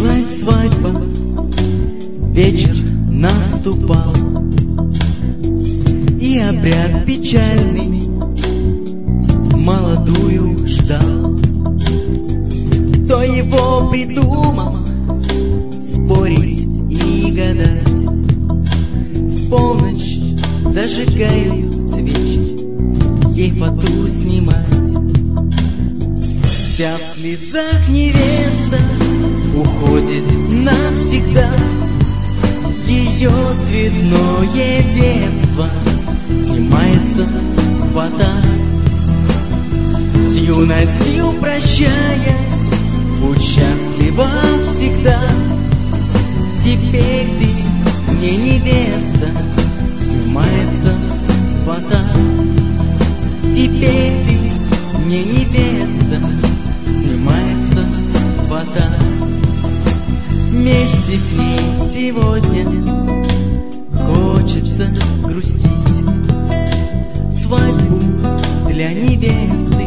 Близилась свадьба, вечер наступал, и обряд печальный молодую ждал. Кто его придумал, спорить и гадать? В полночь зажигают свечи, ей фату снимать. Вся в слезах невеста уходит навсегда. Ее цветное детство снимается фата. С юностью прощаясь, будь счастлива всегда. Теперь ты мне невеста, снимается фата. Теперь ты мне невеста, снимается фата. Вместе с ней сегодня хочется грустить. Свадьбу для невесты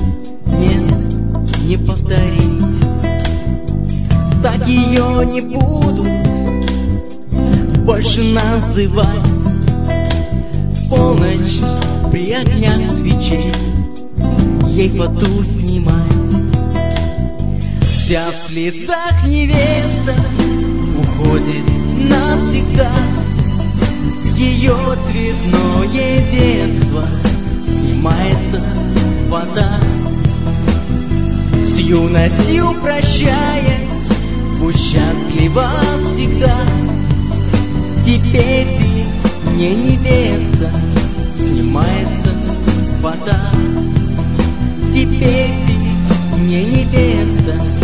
нет, не повторить. Так ее не будут больше называть. В полночь при огнях свечей ей фату снимать. Вся в слезах невеста уходит навсегда. Ее цветное детство снимается фата. С юностью прощаясь, будь счастлива всегда. Теперь ты мне невеста, снимается фата. Теперь ты мне невеста,